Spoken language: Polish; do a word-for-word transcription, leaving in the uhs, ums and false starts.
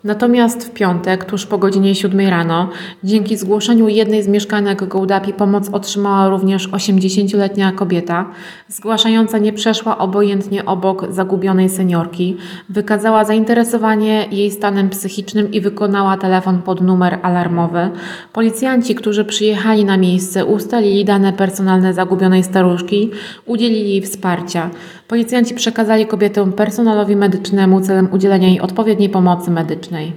Natomiast w piątek, tuż po godzinie siódmej rano, dzięki zgłoszeniu jednej z mieszkanek Gołdapi pomoc otrzymała również osiemdziesięcioletnia kobieta. Zgłaszająca nie przeszła obojętnie obok zagubionej seniorki, wykazała zainteresowanie jej stanem psychicznym i wykonała telefon pod numer alarmowy. Policjanci, którzy przyjechali na miejsce, ustalili dane personalne zagubionej staruszki, udzielili jej wsparcia. Policjanci przekazali kobietę personelowi medycznemu celem udzielenia jej odpowiedniej pomocy medycznej.